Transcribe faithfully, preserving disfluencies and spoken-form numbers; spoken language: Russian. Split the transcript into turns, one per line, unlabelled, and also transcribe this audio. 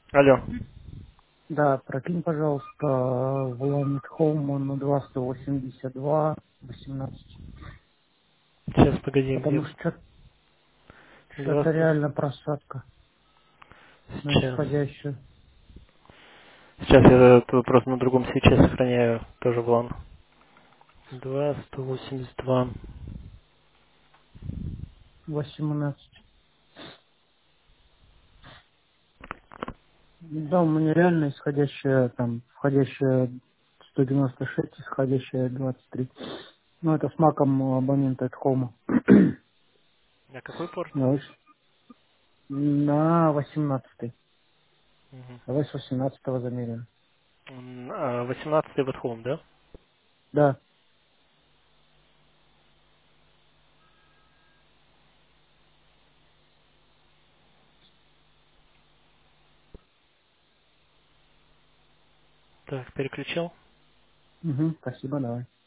Алло.
Да, прокинь, пожалуйста, в Ламит Хоум на два сто восемьдесят два восемнадцать.
Сейчас, погоди, где?
Потому что что-то
двадцать.
реально просадка на
Сейчас.
исходящую.
Сейчас я этот вопрос на другом свече сохраняю. Тоже вон. два сто восемьдесят два.
восемнадцать. Да, у меня реально исходящая, там, входящая сто девяносто шесть, исходящая двадцать три. Ну, это с маком абонента от Хома.
На какой порт?
На восемнадцатый.
Угу.
Давай с восемнадцатого замеряем.
восемнадцатый в Home, да?
Да.
Так, переключил.
Угу, спасибо, давай.